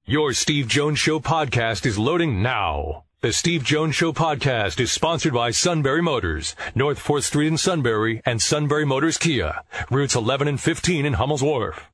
Your Steve Jones Show podcast is loading now. The Steve Jones Show podcast is sponsored by Sunbury Motors, North 4th Street in Sunbury, and Sunbury Motors Kia, routes 11 and 15 in Hummel's Wharf.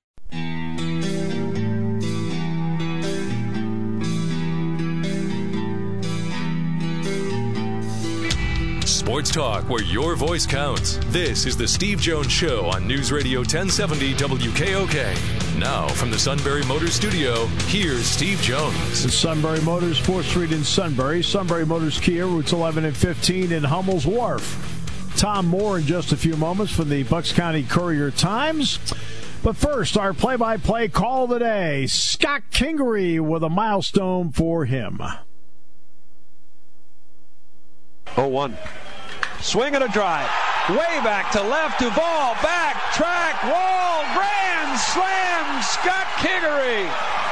Sports talk where your voice counts. This is the Steve Jones Show on News Radio 1070 WKOK. Now from the Sunbury Motors studio, here's Steve Jones. The Sunbury Motors, 4th Street in Sunbury. Sunbury Motors Kia, routes 11 and 15 in Hummel's Wharf. Tom Moore in just a few moments from the Bucks County Courier-Times. But first, our play-by-play call of the day. Scott Kingery with a milestone for him. 0-1. Swing and a drive. Way back to left. Duvall. Back. Track. Wall. Grand slam. Scott Kingery.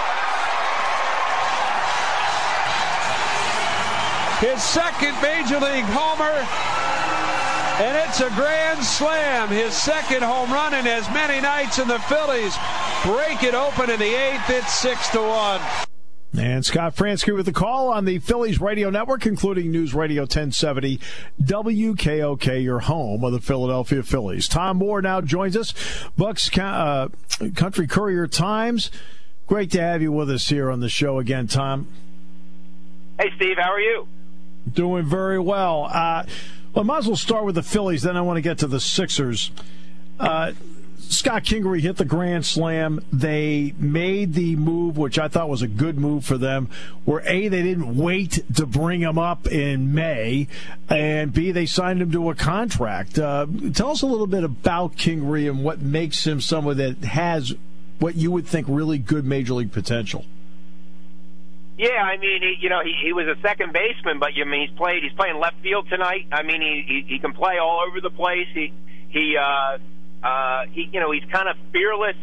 His second Major League homer. And it's a grand slam. His second home run in as many nights, and the Phillies break it open in the 8th. It's 6-1. And Scott Fransky with the call on the Phillies radio network, including News Radio 1070 WKOK, your home of the Philadelphia Phillies. Tom Moore now joins us, Bucks Country Courier-Times. Great to have you with us here on the show again, Tom. Hey, Steve, how are you? Doing very well. Well, I might as well start with the Phillies, then I want to get to the Sixers. Scott Kingery hit the grand slam. They made the move, which I thought was a good move for them, where A, they didn't wait to bring him up in May, and B, they signed him to a contract. Tell us a little bit about Kingery and what makes him someone that has what you would think really good Major League potential. Yeah, I mean, he was a second baseman, but he's playing left field tonight. I mean, he can play all over the place. He's kind of fearless.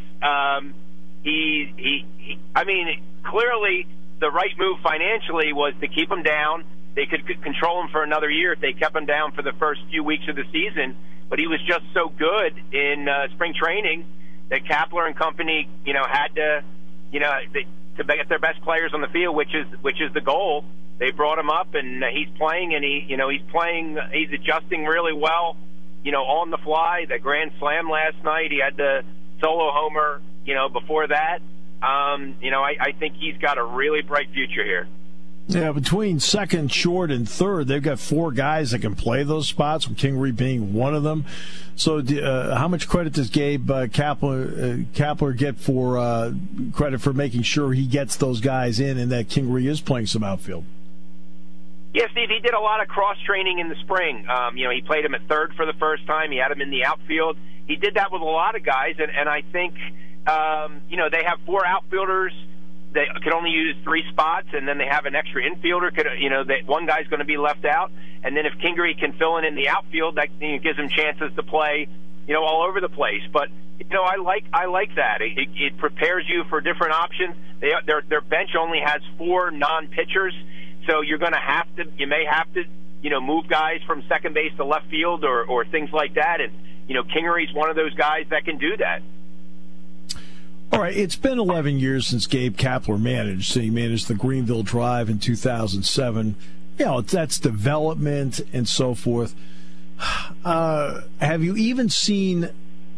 Clearly the right move financially was to keep him down. They could control him for another year if they kept him down for the first few weeks of the season. But he was just so good in spring training that Kapler and company, had to, to get their best players on the field, which is the goal. They brought him up, and he's playing, and he's adjusting really well. On the fly, the grand slam last night. He had the solo homer, before that. I think he's got a really bright future here. Yeah, between second, short, and third, they've got four guys that can play those spots, with Kingery being one of them. So how much credit does Gabe Kapler get for credit for making sure he gets those guys in and that Kingery is playing some outfield? Yeah, Steve, he did a lot of cross-training in the spring. He played him at third for the first time. He had him in the outfield. He did that with a lot of guys, and I think, they have four outfielders. They could only use three spots, and then they have an extra infielder. One guy's going to be left out. And then if Kingery can fill in the outfield, that gives him chances to play, all over the place. But, I like that. It prepares you for different options. Their bench only has four non-pitchers. So you may have to, move guys from second base to left field or things like that. And, Kingery's one of those guys that can do that. All right, it's been 11 years since Gabe Kapler managed. So he managed the Greenville Drive in 2007. That's development and so forth. Have you even seen,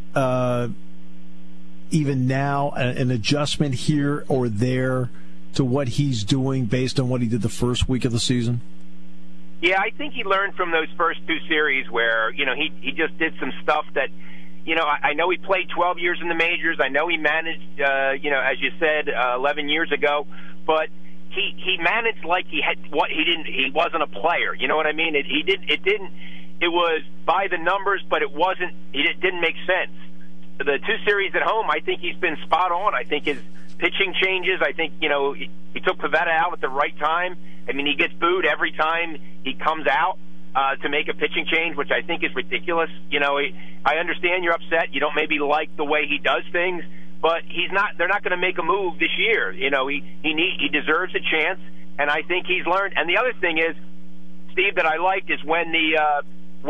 even now, an adjustment here or there to what he's doing based on what he did the first week of the season? Yeah, I think he learned from those first two series where, he just did some stuff that, I know he played 12 years in the majors. I know he managed, as you said, 11 years ago, but he managed like he wasn't a player. You know what I mean? It was by the numbers, but it didn't make sense. The two series at home, I think he's been spot on. I think his pitching changes. I think, he took Pivetta out at the right time. I mean, he gets booed every time he comes out to make a pitching change, which I think is ridiculous. I understand you're upset. You don't maybe like the way he does things, but they're not going to make a move this year. He deserves a chance, and I think he's learned. And the other thing is, Steve, that I liked is when he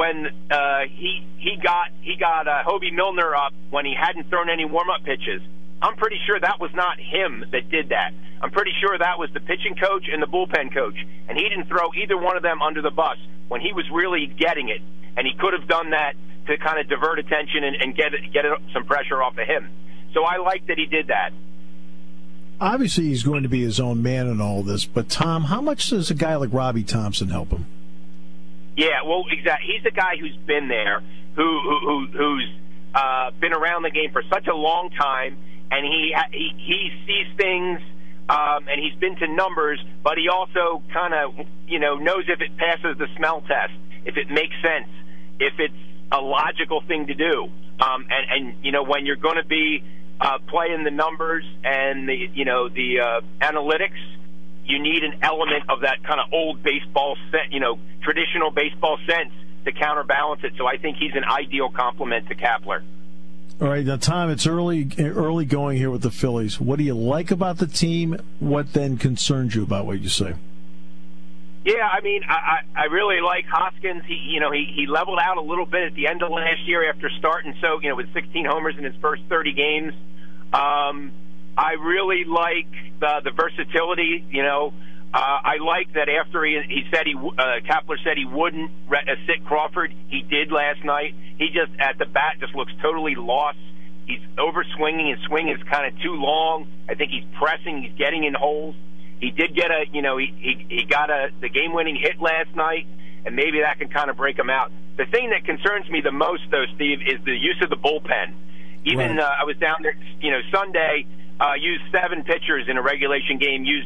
got Hobie Milner up when he hadn't thrown any warm-up pitches. I'm pretty sure that was not him that did that. I'm pretty sure that was the pitching coach and the bullpen coach, and he didn't throw either one of them under the bus when he was really getting it, and he could have done that to kind of divert attention and get some pressure off of him. So I like that he did that. Obviously, he's going to be his own man in all this, but Tom, how much does a guy like Robbie Thompson help him? Yeah, well, exactly. He's a guy who's been there, who's been around the game for such a long time, and he sees things, and he's been to numbers, but he also kind of, knows if it passes the smell test, if it makes sense, if it's a logical thing to do. And when you're going to be playing the numbers and the analytics, you need an element of that kind of old baseball traditional baseball sense to counterbalance it. So I think he's an ideal complement to Kapler. All right, now, Tom, it's early going here with the Phillies. What do you like about the team? What then concerns you about what you say? Yeah, I mean, I really like Hoskins. He leveled out a little bit at the end of last year after starting with 16 homers in his first 30 games. I really like the versatility. I like that after he said Kapler said he wouldn't sit Crawford. He did last night. He just at the bat just looks totally lost. He's over-swinging. His swing is kind of too long. I think he's pressing. He's getting in holes. He did get he got the game-winning hit last night, and maybe that can kind of break him out. The thing that concerns me the most, though, Steve, is the use of the bullpen. Even right. I was down there, Sunday, used 7 pitchers in a regulation game, used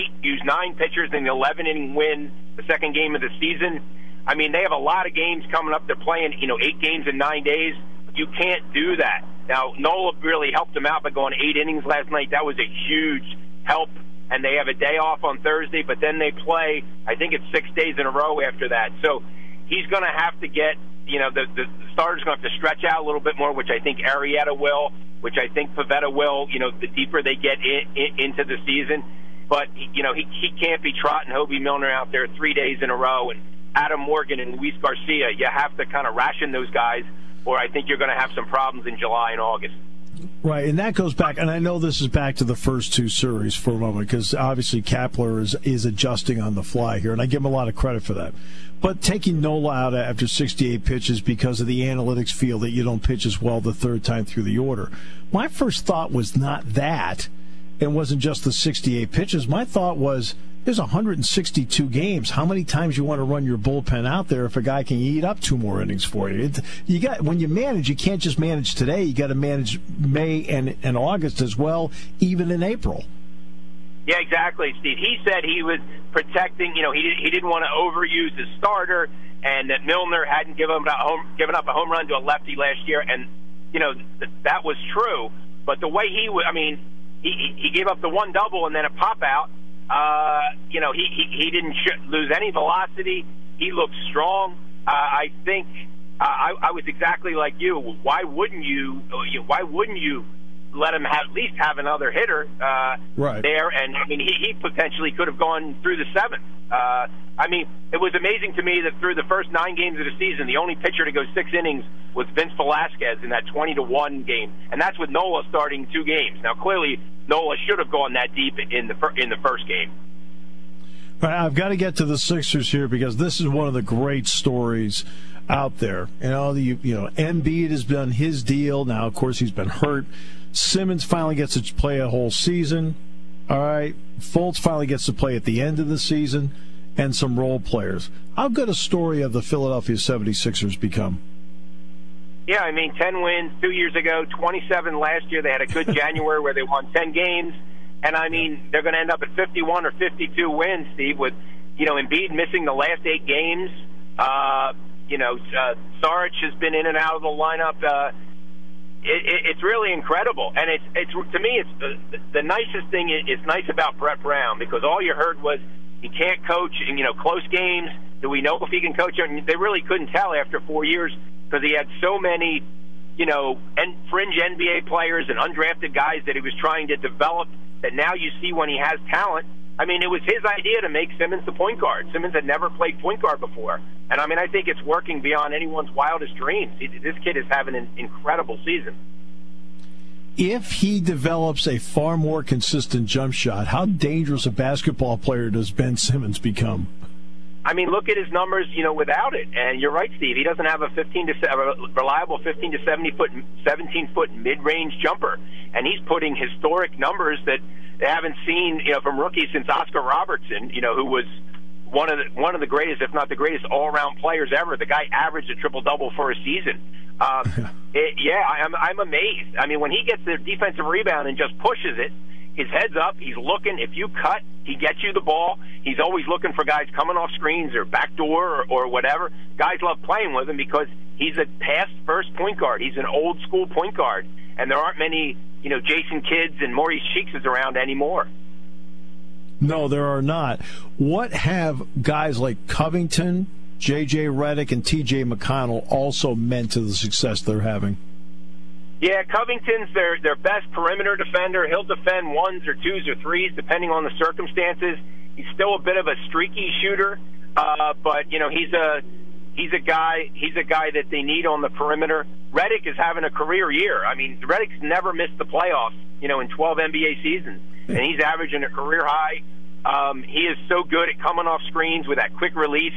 9 pitchers in the 11-inning win, the second game of the season. I mean, they have a lot of games coming up. They're playing, 8 games in 9 days. You can't do that. Now, Nola really helped them out by going 8 innings last night. That was a huge help. And they have a day off on Thursday, but then they play, I think it's 6 days in a row after that. So he's going to have to get, the starter's going to have to stretch out a little bit more, which I think Arrieta will, which I think Pivetta will, the deeper they get into the season. But, he can't be trotting Hobie Milner out there 3 days in a row. And Adam Morgan and Luis Garcia, you have to kind of ration those guys, or I think you're going to have some problems in July and August. Right, and that goes back, and I know this is back to the first 2 series for a moment, because obviously Kapler is adjusting on the fly here, and I give him a lot of credit for that. But taking Nola out after 68 pitches because of the analytics feel that you don't pitch as well the third time through the order. My first thought was not that. It wasn't just the 68 pitches. My thought was, there's 162 games. How many times you want to run your bullpen out there if a guy can eat up 2 more innings for you? When you manage, you can't just manage today. You got to manage May and August as well, even in April. Yeah, exactly, Steve. He said he was protecting. He didn't want to overuse his starter, and that Milner hadn't given up a home run to a lefty last year, and that was true. But the way he gave up the 1 double and then a pop out. He didn't lose any velocity. He looked strong. I think I was exactly like you. Why wouldn't you let him at least have another hitter right there? And he potentially could have gone through the 7th. It was amazing to me that through the first 9 games of the season, the only pitcher to go 6 innings was Vince Velasquez in that 20-1 game, and that's with Nola starting 2 games. Now, clearly, Nola should have gone that deep in the first game. All right, I've got to get to the Sixers here because this is one of the great stories out there. Embiid has done his deal. Now, of course, he's been hurt. Simmons finally gets to play a whole season. All right, Fultz finally gets to play at the end of the season, and some role players. How good a story have the Philadelphia 76ers become? Yeah, 10 wins 2 years ago, 27 last year. They had a good January where they won 10 games. And, they're going to end up at 51 or 52 wins, Steve, with, Embiid missing the last 8 games. Saric has been in and out of the lineup. It's really incredible. And it's to me, it's the nicest thing is nice about Brett Brown, because all you heard was he can't coach in, close games. Do we know if he can coach? And they really couldn't tell after 4 years, because he had so many, fringe NBA players and undrafted guys that he was trying to develop, that now you see when he has talent. It was his idea to make Simmons the point guard. Simmons had never played point guard before. And, I think it's working beyond anyone's wildest dreams. This kid is having an incredible season. if he develops a far more consistent jump shot, how dangerous a basketball player does Ben Simmons become? I mean, look at his numbers, without it. And you're right, Steve. He doesn't have a reliable 15 to 17 foot mid-range jumper, and he's putting historic numbers that they haven't seen, from rookies since Oscar Robertson, who was one of the greatest, if not the greatest, all-around players ever. The guy averaged a triple-double for a season. I'm amazed. I mean, when he gets the defensive rebound and just pushes it, his head's up, he's looking. If you cut, he gets you the ball. He's always looking for guys coming off screens or backdoor or whatever. Guys love playing with him because he's a pass-first point guard. He's an old-school point guard, and there aren't many, Jason Kidds and Maurice Cheeks around anymore. No, there are not. What have guys like Covington, J.J. Redick, and T.J. McConnell also meant to the success they're having? Yeah, Covington's their best perimeter defender. He'll defend ones or twos or threes depending on the circumstances. He's still a bit of a streaky shooter, but he's a guy that they need on the perimeter. Redick is having a career year. I mean, Redick's never missed the playoffs, in 12 NBA seasons, and he's averaging a career high. He is so good at coming off screens with that quick release,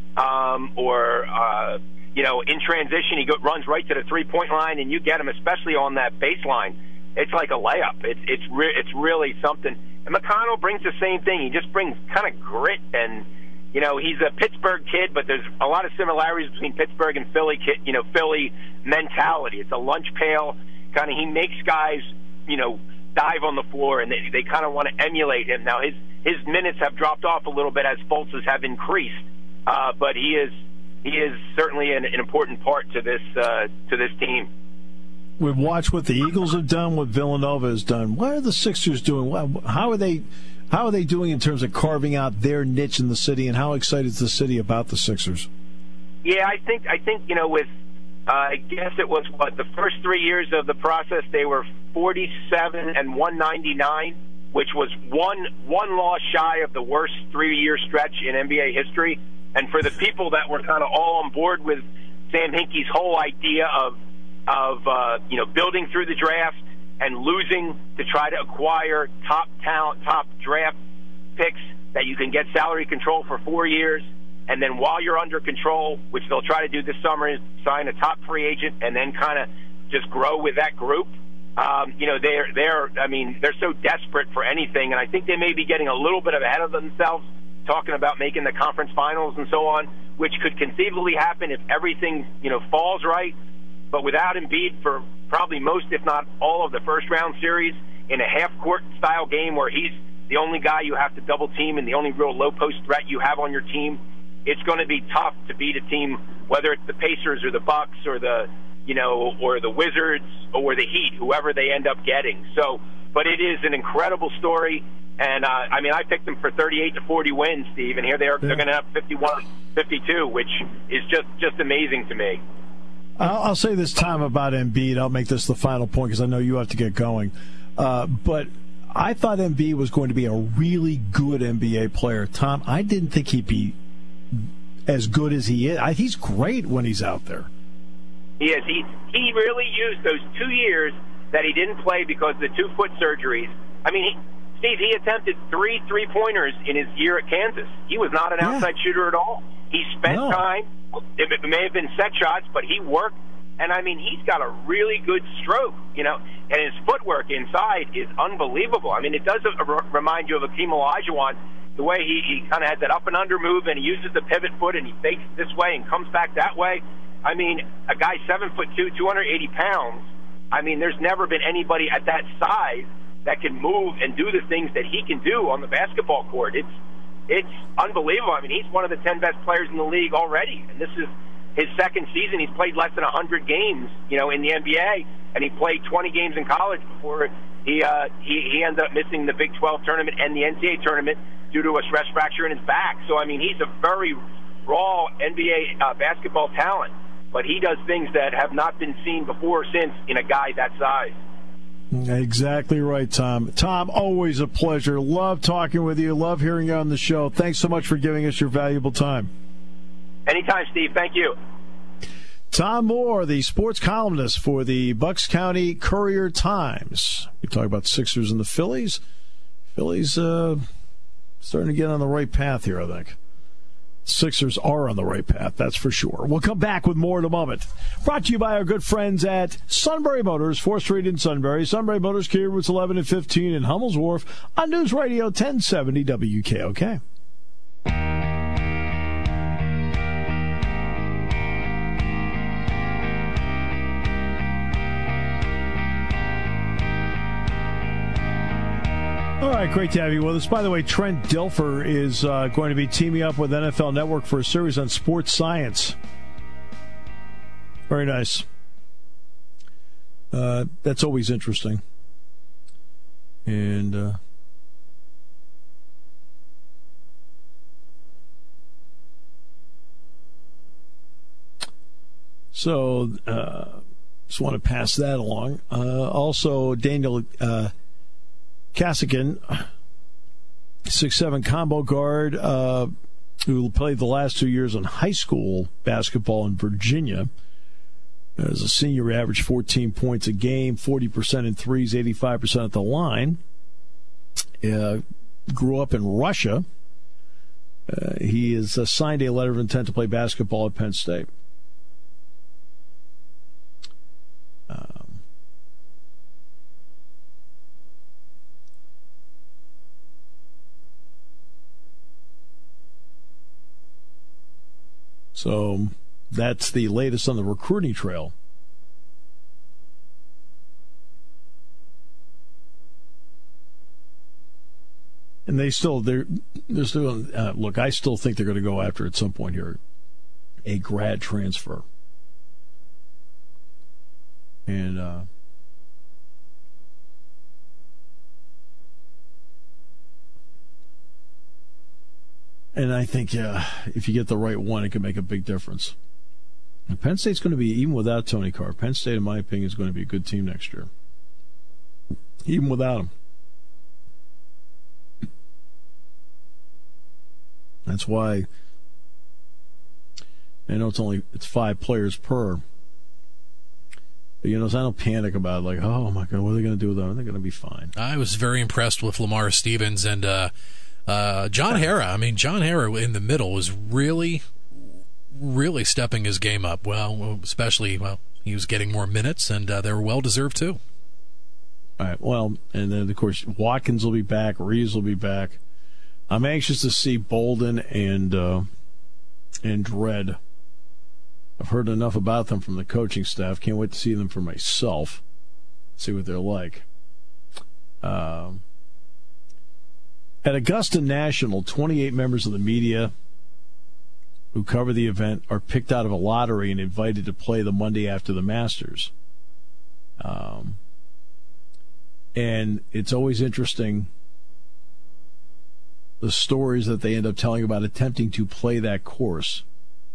in transition, he runs right to the three-point line, and you get him, especially on that baseline. It's like a layup. It's really something. And McConnell brings the same thing. He just brings kind of grit, and he's a Pittsburgh kid, but there's a lot of similarities between Pittsburgh and Philly Philly mentality. It's a lunch pail kind of. He makes guys dive on the floor, and they kind of want to emulate him. Now his minutes have dropped off a little bit as Fultz's have increased, but he is certainly an important part to this team. We've watched what the Eagles have done, what Villanova has done. What are the Sixers doing? How are they doing in terms of carving out their niche in the city, and how excited is the city about the Sixers? Yeah, I think with I guess it was the first 3 years of the process, they were 47 and 199, which was one loss shy of the worst 3-year stretch in NBA history. And for the people that were kind of all on board with Sam Hinkie's whole idea of building through the draft and losing to try to acquire top talent, top draft picks that you can get salary control for 4 years, and then while you're under control, which they'll try to do this summer, is sign a top free agent and then kind of just grow with that group. They're so desperate for anything, and I think they may be getting a little bit ahead of themselves, talking about making the conference finals and so on, which could conceivably happen if everything, falls right. But without Embiid for probably most, if not all, of the first-round series in a half-court style game where he's the only guy you have to double-team and the only real low-post threat you have on your team, it's going to be tough to beat a team, whether it's the Pacers or the Bucks or the Wizards or the Heat, whoever they end up getting. So, but it is an incredible story. And, I picked them for 38 to 40 wins, Steve, and here they're going to have 51-52, which is just amazing to me. I'll say this time about Embiid. I'll make this the final point because I know you have to get going. But I thought Embiid was going to be a really good NBA player. Tom, I didn't think he'd be as good as he is. He's great when he's out there. He is. He really used those 2 years that he didn't play because of the 2-foot surgeries. Steve, he attempted 3 3-pointers in his year at Kansas. He was not an outside shooter at all. He spent time. It may have been set shots, but he worked. And, he's got a really good stroke, and his footwork inside is unbelievable. It does remind you of Akeem Olajuwon, the way he kind of has that up-and-under move, and he uses the pivot foot, and he fakes this way and comes back that way. A guy 7'2", 280 pounds, there's never been anybody at that size that can move and do the things that he can do on the basketball court. It's unbelievable. He's one of the 10 best players in the league already, and this is his second season. He's played less than 100 games, in the NBA, and he played 20 games in college before he ended up missing the Big 12 tournament and the NCAA tournament due to a stress fracture in his back. So, he's a very raw NBA basketball talent, but he does things that have not been seen before or since in a guy that size. Exactly right, Tom. Tom, always a pleasure. Love talking with you. Love hearing you on the show. Thanks so much for giving us your valuable time. Anytime, Steve. Thank you. Tom Moore, the sports columnist for the Bucks County Courier-Times. We talk about Sixers and the Phillies. Phillies starting to get on the right path here, I think. Sixers are on the right path, that's for sure. We'll come back with more in a moment. Brought to you by our good friends at Sunbury Motors, 4th Street in Sunbury. Sunbury Motors, Kia Routes 11 and 15 in Hummel's Wharf on News Radio 1070 WKOK. All right, great to have you with us. By the way, Trent Dilfer is going to be teaming up with NFL Network for a series on sports science. Very nice. That's always interesting. And so just want to pass that along. Also, Daniel Kasikin, 6'7" combo guard, who played the last 2 years in high school basketball in Virginia. As a senior, he averaged 14 points a game, 40% in threes, 85% at the line. Grew up in Russia. He is signed a letter of intent to play basketball at Penn State. So that's the latest on the recruiting trail. And they're still look, I still think they're going to go after at some point here a grad transfer. And I think, if you get the right one, it can make a big difference. And Penn State's going to be, even without Tony Carr, Penn State, in my opinion, is going to be a good team next year. Even without him. That's why, I know it's 5 players per. But, so I don't panic about it, like, oh, my God, what are they going to do with them? They're going to be fine. I was very impressed with Lamar Stevens and John Harrah. I mean, John Harrah in the middle was really, really stepping his game up. Well, especially, he was getting more minutes, and they were well-deserved, too. All right, well, and then, of course, Watkins will be back. Reeves will be back. I'm anxious to see Bolden and Dredd. I've heard enough about them from the coaching staff. Can't wait to see them for myself. See what they're like. At Augusta National, 28 members of the media who cover the event are picked out of a lottery and invited to play the Monday after the Masters. And it's always interesting, the stories that they end up telling about attempting to play that course.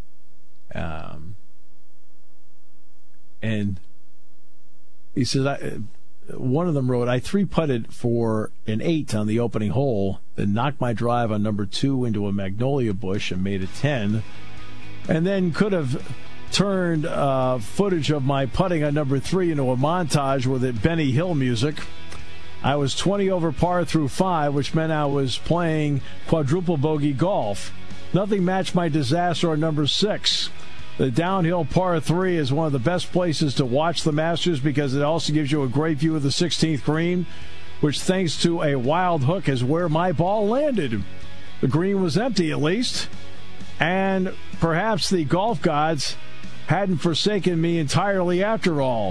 And he says, one of them wrote, I 3-putted for an 8 on the opening hole, then knocked my drive on number 2 into a magnolia bush and made a 10, and then could have turned footage of my putting on number 3 into a montage with it Benny Hill music. I was 20 over par through 5, which meant I was playing quadruple bogey golf. Nothing matched my disaster on number 6. The downhill par 3 is one of the best places to watch the Masters because it also gives you a great view of the 16th green, which, thanks to a wild hook, is where my ball landed. The green was empty, at least, and perhaps the golf gods hadn't forsaken me entirely after all.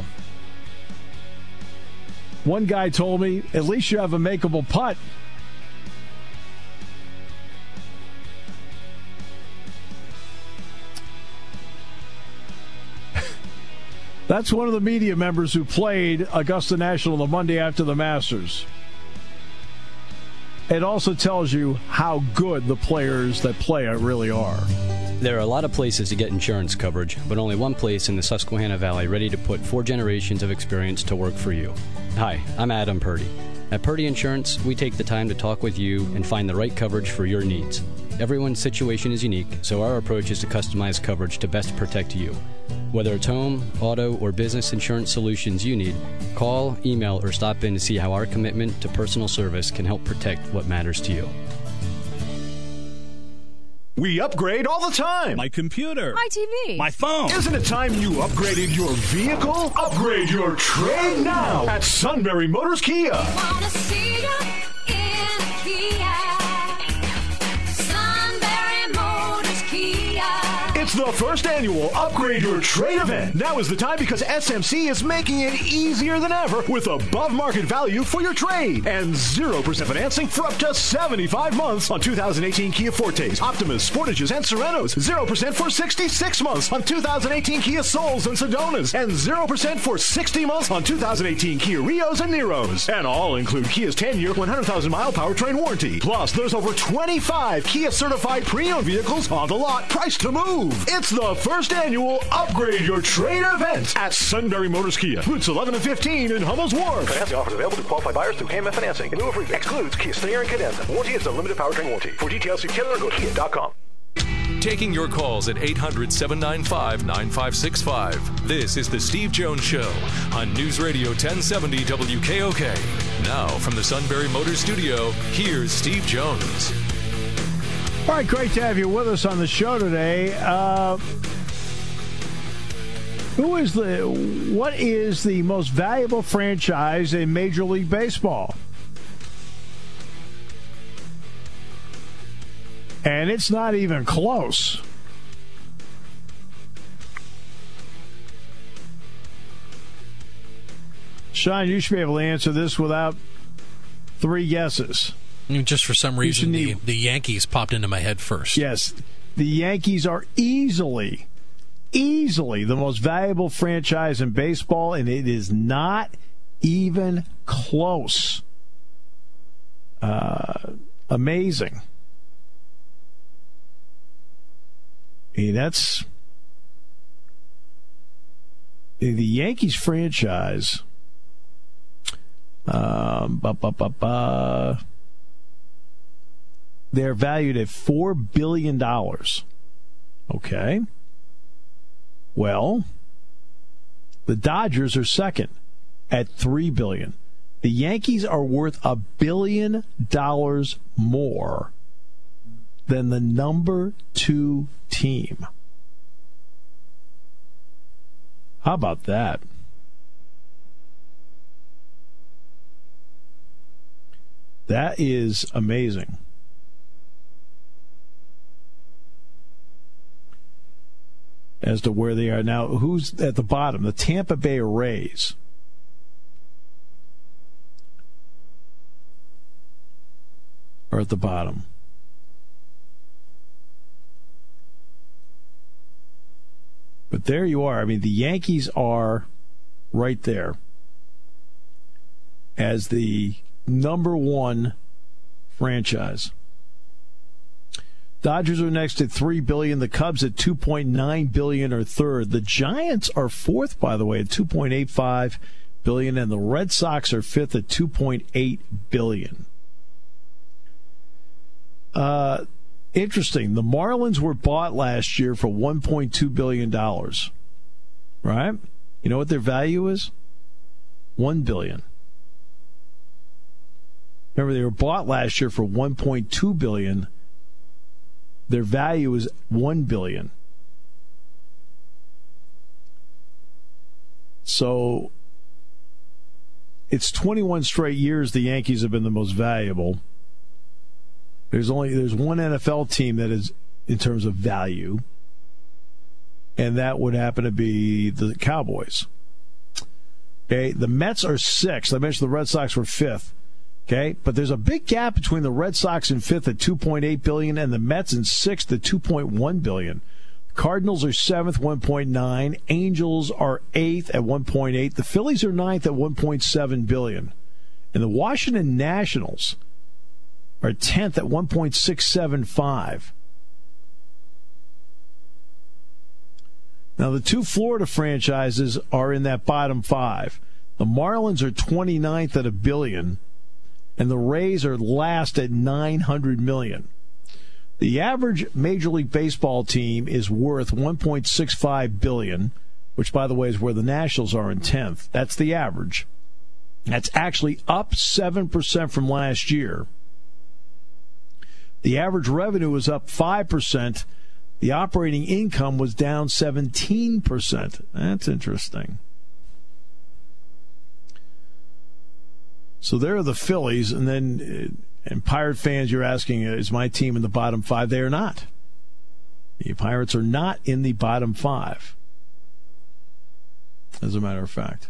One guy told me, at least you have a makeable putt. That's one of the media members who played Augusta National the Monday after the Masters. It also tells you how good the players that play it really are. There are a lot of places to get insurance coverage, but only one place in the Susquehanna Valley ready to put 4 generations of experience to work for you. Hi, I'm Adam Purdy. At Purdy Insurance, we take the time to talk with you and find the right coverage for your needs. Everyone's situation is unique, so our approach is to customize coverage to best protect you. Whether it's home, auto, or business insurance solutions you need, call, email, or stop in to see how our commitment to personal service can help protect what matters to you. We upgrade all the time. My computer. My TV. My phone. Isn't it time you upgraded your vehicle? Upgrade your trade now at Sunbury Motors Kia. Wanna see you in a Kia. Sunbury Motors Kia. It's the first annual Upgrade Your Trade event. Now is the time because SMC is making it easier than ever with above market value for your trade and 0% financing for up to 75 months on 2018 Kia Fortes, Optimas, Sportages, and Serenos. 0% for 66 months on 2018 Kia Souls and Sedonas, and 0% for 60 months on 2018 Kia Rios and Neros. And all include Kia's 10-year, 100,000-mile powertrain warranty. Plus, there's over 25 Kia certified pre-owned vehicles on the lot, priced to move. It's the first annual Upgrade Your Trade event at Sunbury Motors Kia, routes 11 and 15 in Hummels Wharf. Financing offers available to qualified buyers through KMF Financing. In lieu of rebate, excludes Kia Stinger and Cadenza. Warranty is a limited powertrain warranty. For details, see Taylor or go to kia.com. Taking your calls at 800-795-9565. This is the Steve Jones Show on News Radio 1070 WKOK. Now from the Sunbury Motors Studio, here's Steve Jones. All right, great to have you with us on the show today. What is the most valuable franchise in Major League Baseball? And it's not even close. Sean, you should be able to answer this without three guesses. Just for some reason, the Yankees popped into my head first. Yes, the Yankees are easily the most valuable franchise in baseball, and it is not even close. Amazing. That's the Yankees franchise. They're valued at $4 billion. Okay. Well, the Dodgers are second at $3 billion. The Yankees are worth $1 billion more than the number 2 team. How about that? That is amazing. As to where they are now. Who's at the bottom? The Tampa Bay Rays. Are at the bottom. But there you are. I mean, the Yankees are right there as the number 1 franchise. Dodgers are next at $3 billion. The Cubs at $2.9 billion are third. The Giants are fourth, by the way, at $2.85 billion, and the Red Sox are fifth at $2.8 billion. Interesting. The Marlins were bought last year for $1.2 billion. Right? You know what their value is? $1 billion. Remember, they were bought last year for $1.2 billion. Their value is $1 billion. So it's 21 straight years the Yankees have been the most valuable. There's one NFL team that is in terms of value, and that would happen to be the Cowboys. Okay, the Mets are sixth. I mentioned the Red Sox were fifth. Okay, but there's a big gap between the Red Sox in fifth at $2.8 billion and the Mets in sixth at $2.1 billion. Cardinals are seventh, $1.9. Angels are eighth at $1.8. The Phillies are ninth at $1.7 billion. And the Washington Nationals are 10th at $1.675. Now, the two Florida franchises are in that bottom 5. The Marlins are 29th at $1 billion, and the Rays are last at $900 million. The average Major League Baseball team is worth $1.65 billion, which, by the way, is where the Nationals are in 10th. That's the average. That's actually up 7% from last year. The average revenue was up 5%. The operating income was down 17%. That's interesting. So there are the Phillies, and then, and Pirate fans, you're asking, is my team in the bottom 5? They are not. The Pirates are not in the bottom 5, as a matter of fact.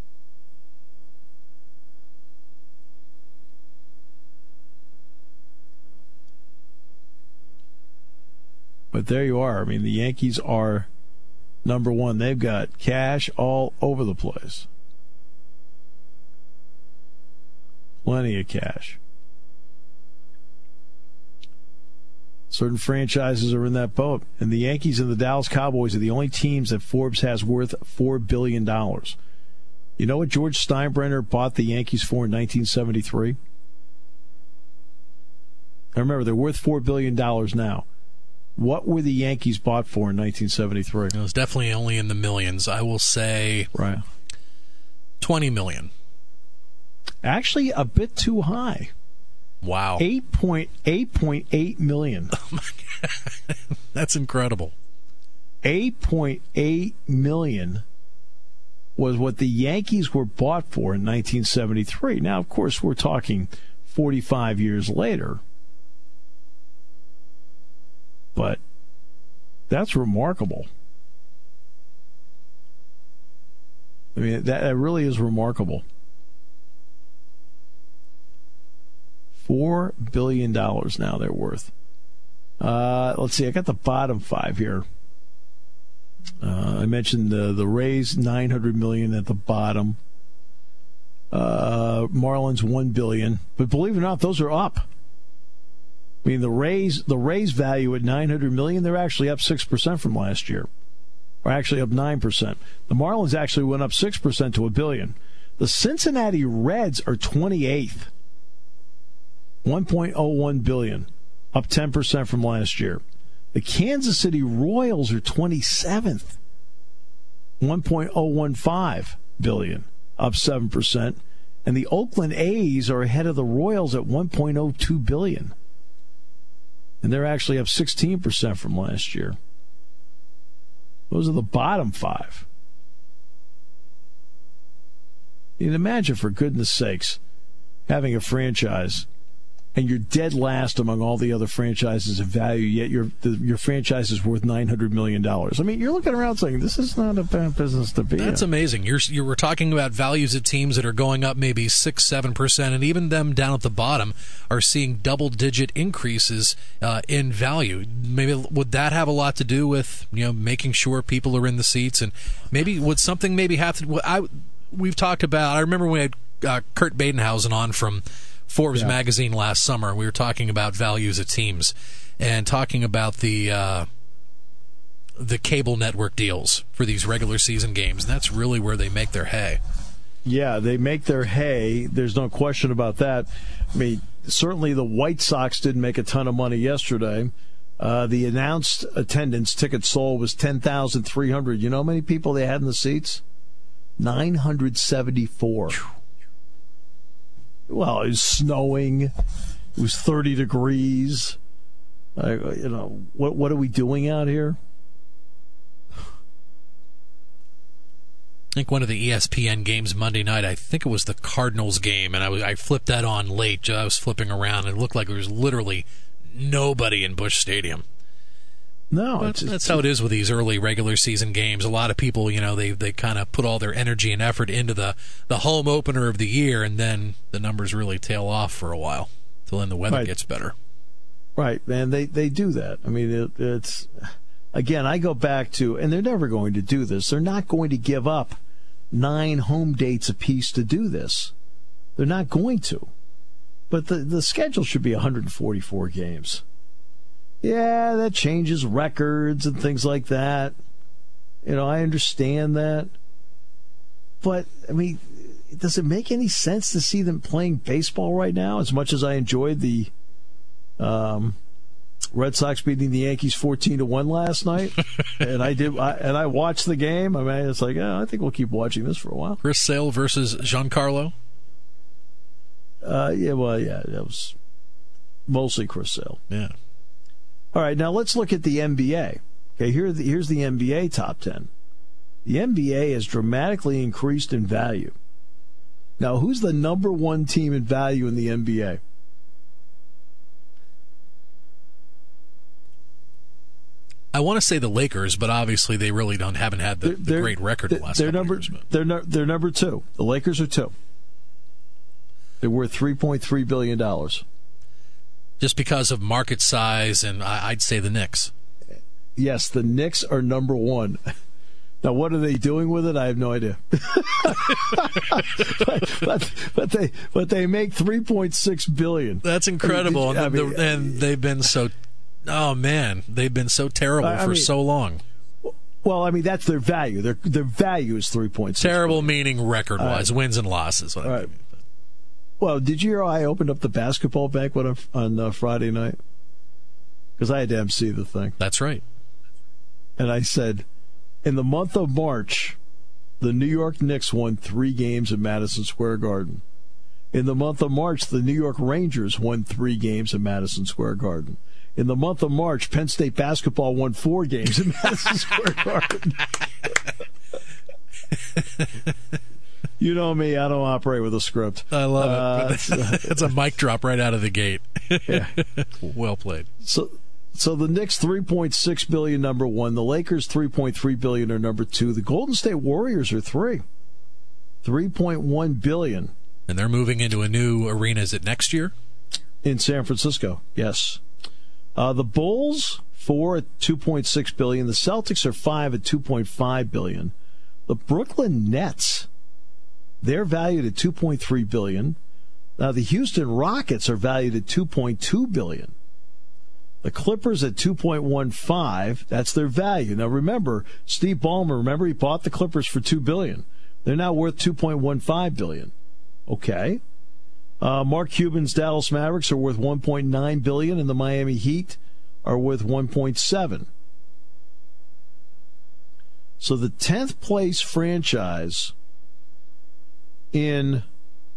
But there you are. I mean, the Yankees are number 1. They've got cash all over the place. Plenty of cash. Certain franchises are in that boat. And the Yankees and the Dallas Cowboys are the only teams that Forbes has worth $4 billion. You know what George Steinbrenner bought the Yankees for in 1973? I remember, they're worth $4 billion now. What were the Yankees bought for in 1973? It was definitely only in the millions. I will say right. $20 million. Actually, a bit too high. Wow. $8.8 million. Oh my God. That's incredible. $8.8 million was what the Yankees were bought for in 1973. Now, of course, we're talking 45 years later. But that's remarkable. I mean, that really is remarkable. $4 billion now they're worth. Let's see, I got the bottom 5 here. I mentioned the Rays, $900 million at the bottom. Marlins, $1 billion. But believe it or not, those are up. I mean, the Rays value at $900 million, they're actually up 6% from last year. Or actually up 9%. The Marlins actually went up 6% to $1 billion. The Cincinnati Reds are 28th. $1.01 billion, up 10% from last year. The Kansas City Royals are 27th. $1.015 billion, up 7%. And the Oakland A's are ahead of the Royals at $1.02 billion. And they're actually up 16% from last year. Those are the bottom 5. You can imagine, for goodness sakes, having a franchise and you're dead last among all the other franchises of value, yet your franchise is worth $900 million. I mean, you're looking around saying, this is not a bad business to be in. That's amazing. You were talking about values of teams that are going up maybe 6-7%, and even them down at the bottom are seeing double-digit increases in value. Maybe would that have a lot to do with making sure people are in the seats, and maybe would something maybe have to? We've talked about. I remember when we had Kurt Badenhausen on from Forbes magazine last summer. We were talking about values of teams and talking about the cable network deals for these regular season games. And that's really where they make their hay. Yeah, they make their hay. There's no question about that. I mean, certainly the White Sox didn't make a ton of money yesterday. The announced attendance, tickets sold, was 10,300. You know how many people they had in the seats? 974. Well, it was snowing. It was 30 degrees. What are we doing out here? I think one of the ESPN games Monday night, I think it was the Cardinals game, and I flipped that on late. I was flipping around, and it looked like there was literally nobody in Busch Stadium. No, that's how it is with these early regular season games. A lot of people, they kind of put all their energy and effort into the home opener of the year, and then the numbers really tail off for a while till then the weather gets better. Right, man. They do that. I mean, it's again. I go back to, and they're never going to do this. They're not going to give up 9 home dates apiece to do this. They're not going to. But the schedule should be 144 games. Yeah, that changes records and things like that. I understand that. But, I mean, does it make any sense to see them playing baseball right now? As much as I enjoyed the Red Sox beating the Yankees 14-1 last night, and I watched the game. I mean, it's like, I think we'll keep watching this for a while. Chris Sale versus Giancarlo. That was mostly Chris Sale. Yeah. All right, now let's look at the NBA. Okay, here's the NBA top 10. The NBA has dramatically increased in value. Now, who's the number one team in value in the NBA? I want to say the Lakers, but obviously they really haven't had the great record the last couple years. They're number two. The Lakers are 2. They're worth $3.3 billion. Just because of market size, and I'd say the Knicks. Yes, the Knicks are number 1. Now, what are they doing with it? I have no idea. but they make $3.6 billion. That's incredible, and they've been so. Oh man, they've been so terrible for so long. Well, I mean that's their value. Their value is $3.6 terrible, billion. meaning record-wise, wins and losses. All right. Well, did you hear I opened up the basketball banquet on Friday night? Because I had to MC the thing. That's right. And I said, in the month of March, the New York Knicks won 3 games at Madison Square Garden. In the month of March, the New York Rangers won 3 games at Madison Square Garden. In the month of March, Penn State basketball won 4 games at Madison Square Garden. You know me, I don't operate with a script. I love it. It's a mic drop right out of the gate. Yeah. Well played. So the Knicks, $3.6 billion, number 1. The Lakers, $3.3 billion, are number 2. The Golden State Warriors are 3. $3.1 billion. And they're moving into a new arena. Is it next year? In San Francisco, yes. The Bulls, 4 at $2.6 billion. The Celtics are 5 at $2.5 billion. The Brooklyn Nets, they're valued at $2.3 billion. Now, the Houston Rockets are valued at $2.2 billion. The Clippers at $2.15. That's their value. Now, remember, Steve Ballmer, he bought the Clippers for $2 billion. They're now worth $2.15 billion. Okay. Mark Cuban's Dallas Mavericks are worth $1.9 billion, and the Miami Heat are worth $1.7. So the 10th place franchise in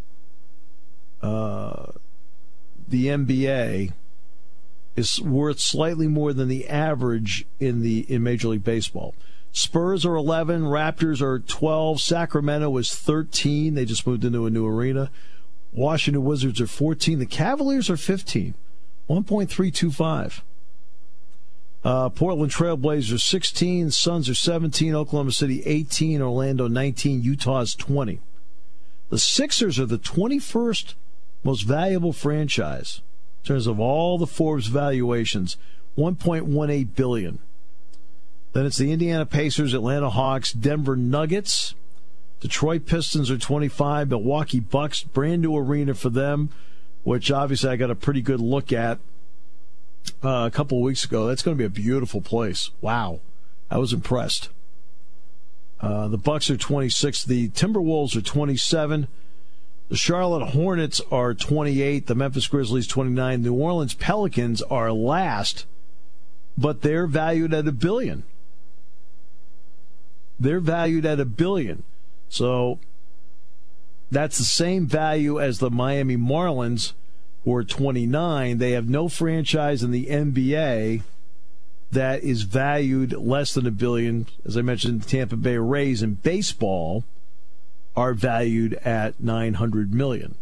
the NBA is worth slightly more than the average in Major League Baseball. Spurs are 11, Raptors are 12, Sacramento is 13. They just moved into a new arena. Washington Wizards are 14. The Cavaliers are 15, 1.325. Portland Trailblazers 16, Suns are 17, Oklahoma City 18, Orlando 19, Utah is 20. The Sixers are the 21st most valuable franchise in terms of all the Forbes valuations, $1.18 billion. Then it's the Indiana Pacers, Atlanta Hawks, Denver Nuggets, Detroit Pistons are 25, Milwaukee Bucks, brand new arena for them, which obviously I got a pretty good look at a couple of weeks ago. That's going to be a beautiful place. Wow. I was impressed. The Bucks are 26. The Timberwolves are 27. The Charlotte Hornets are 28. The Memphis Grizzlies 29. New Orleans Pelicans are last, but they're valued at $1 billion. They're valued at $1 billion. So that's the same value as the Miami Marlins, who are 29. They have no franchise in the NBA that is valued less than $1 billion. As I mentioned, the Tampa Bay Rays in baseball are valued at $900 million.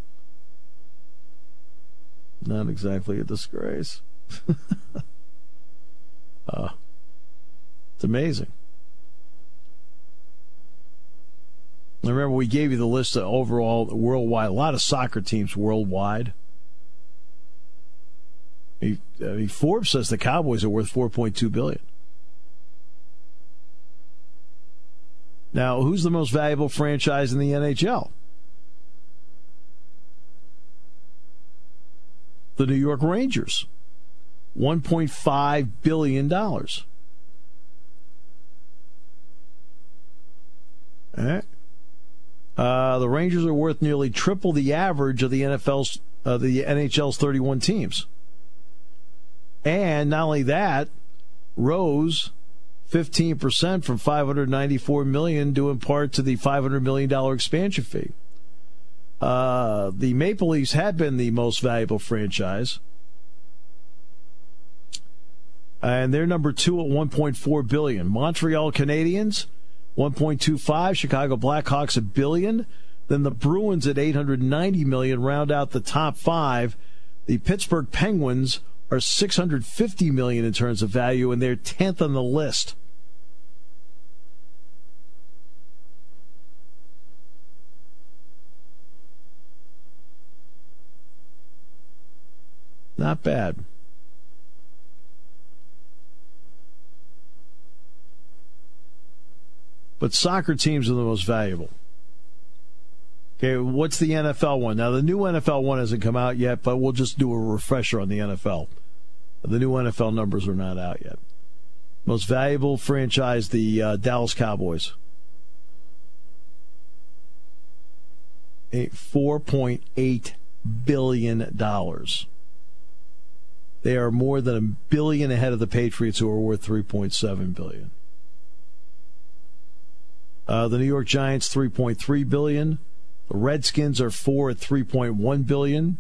Not exactly a disgrace. It's amazing. I remember we gave you the list of overall worldwide, a lot of soccer teams worldwide. Forbes says the Cowboys are worth $4.2 billion. Now, who's the most valuable franchise in the NHL? The New York Rangers, $1.5 billion. All right. The Rangers are worth nearly triple the average of the NHL's 31 teams. And not only that, rose 15% from $594 million due in part to the $500 million expansion fee. The Maple Leafs had been the most valuable franchise. And they're number 2 at $1.4 billion. Montreal Canadiens, $1.25. Chicago Blackhawks, $1 billion. Then the Bruins at $890 million round out the top 5. The Pittsburgh Penguins are $650 million in terms of value, and they're 10th on the list. Not bad. But soccer teams are the most valuable. Okay, what's the NFL one? Now, the new NFL one hasn't come out yet, but we'll just do a refresher on the NFL. The new NFL numbers are not out yet. Most valuable franchise, the Dallas Cowboys. $4.8 billion. They are more than $1 billion ahead of the Patriots, who are worth $3.7 billion. The New York Giants, $3.3 billion. The Redskins are 4 at $3.1 billion.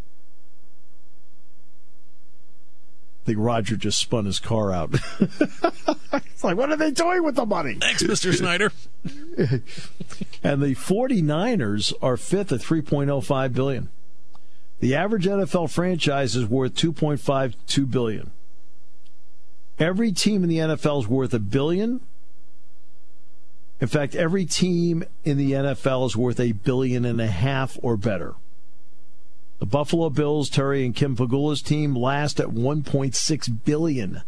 I think Roger just spun his car out. It's like, what are they doing with the money? Thanks, Mr. Snyder. And the 49ers are 5th at $3.05 billion. The average NFL franchise is worth $2.52 billion. Every team in the NFL is worth $1 billion. In fact, every team in the NFL is worth $1.5 billion or better. The Buffalo Bills, Terry and Kim Pagula's team, last at $1.6 billion.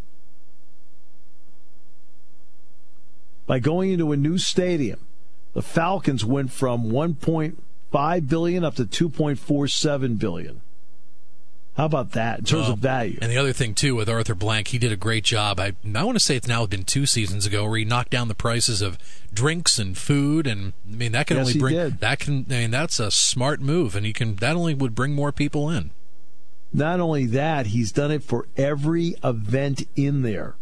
By going into a new stadium, the Falcons went from $1.5 billion up to $2.47 billion. How about that in terms of value? And the other thing, too, with Arthur Blank, he did a great job. I want to say it's now been 2 seasons ago where he knocked down the prices of drinks and food. And, I mean, that can only bring... that's a smart move, and that only would bring more people in. Not only that, he's done it for every event in there.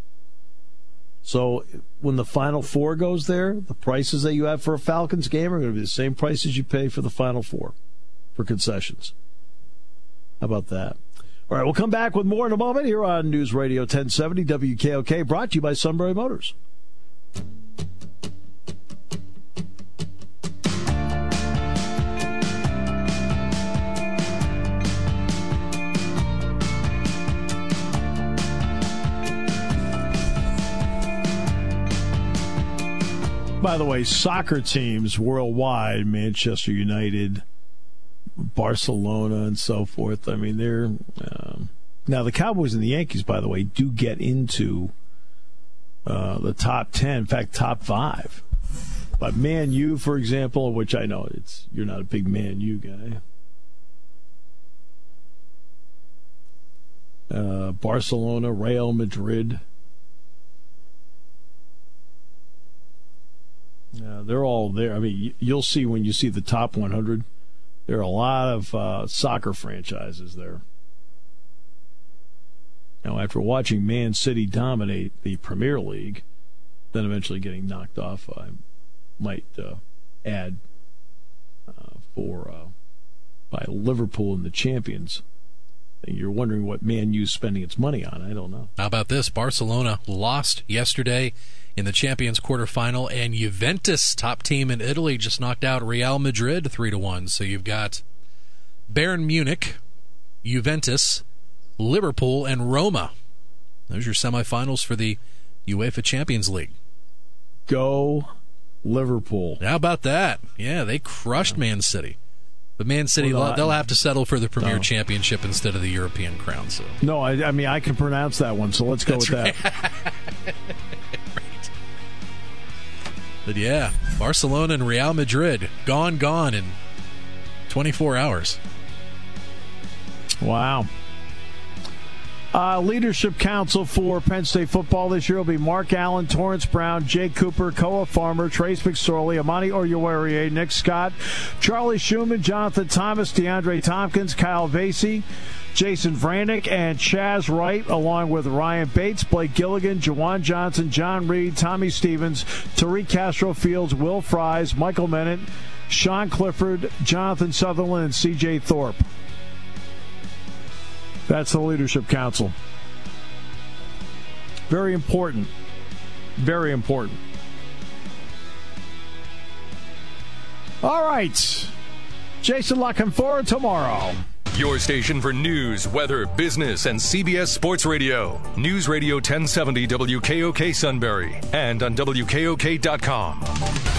So when the Final Four goes there, the prices that you have for a Falcons game are going to be the same prices you pay for the Final Four for concessions. How about that? All right, we'll come back with more in a moment here on News Radio 1070 WKOK, brought to you by Sunbury Motors. By the way, soccer teams worldwide, Manchester United, Barcelona, and so forth. I mean, they're now the Cowboys and the Yankees, by the way, do get into the top 10. In fact, top 5. But Man U, for example, which I know you're not a big Man U guy. Barcelona, Real Madrid. They're all there. I mean, you'll see when you see the top 100. There are a lot of soccer franchises there. Now, after watching Man City dominate the Premier League, then eventually getting knocked off, I might add by Liverpool in the Champions. And you're wondering what Man U's spending its money on. I don't know. How about this? Barcelona lost yesterday in the Champions quarterfinal, and Juventus, top team in Italy, just knocked out Real Madrid 3-1. So you've got Bayern Munich, Juventus, Liverpool, and Roma. Those are your semifinals for the UEFA Champions League. Go Liverpool. How about that? Yeah, they crushed Man City. But Man City, they'll have to settle for the Premier Championship instead of the European crown. So. No, I mean, I can pronounce that one, so let's go with that. Right. But yeah, Barcelona and Real Madrid, gone in 24 hours. Wow. Leadership Council for Penn State football this year will be Mark Allen, Torrance Brown, Jake Cooper, Koa Farmer, Trace McSorley, Amani Oruwariye, Nick Scott, Charlie Schumann, Jonathan Thomas, DeAndre Tompkins, Kyle Vasey, Jason Vranick and Chaz Wright, along with Ryan Bates, Blake Gilligan, Jawan Johnson, John Reed, Tommy Stevens, Tariq Castro Fields, Will Fries, Michael Mennett, Sean Clifford, Jonathan Sutherland, and C.J. Thorpe. That's the Leadership Council. Very important. Very important. All right. Jason Lockenfora tomorrow. Your station for news, weather, business, and CBS Sports Radio. News Radio 1070 WKOK Sunbury and on WKOK.com.